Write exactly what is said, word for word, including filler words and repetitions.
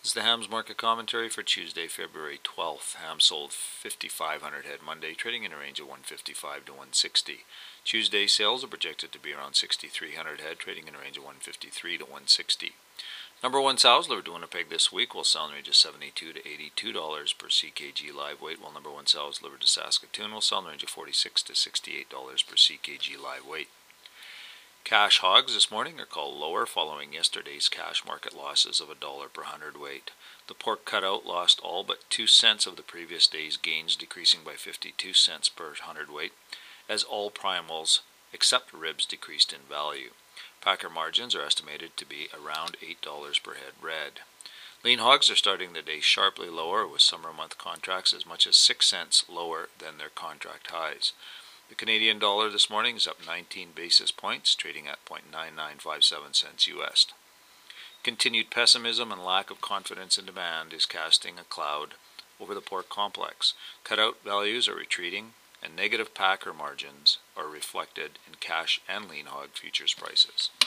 This is the Hams Market Commentary for Tuesday, February twelfth. Hams sold fifty-five hundred head Monday, trading in a range of one fifty-five to one sixty. Tuesday sales are projected to be around sixty-three hundred head, trading in a range of one fifty-three to one sixty. Number one sows delivered to Winnipeg this week will sell in the range of seventy-two to eighty-two dollars per C K G live weight, while number one sows delivered to Saskatoon will sell in the range of forty-six to sixty-eight dollars per C K G live weight. Cash hogs this morning are called lower following yesterday's cash market losses of a dollar per hundredweight. The pork cutout lost all but two cents of the previous day's gains, decreasing by fifty-two cents per hundredweight, as all primals except ribs decreased in value. Packer margins are estimated to be around eight dollars per head red. Lean hogs are starting the day sharply lower, with summer month contracts as much as six cents lower than their contract highs. The Canadian dollar this morning is up nineteen basis points, trading at zero point nine nine five seven cents U S. Continued pessimism and lack of confidence in demand is casting a cloud over the pork complex. Cutout values are retreating, and negative packer margins are reflected in cash and lean hog futures prices.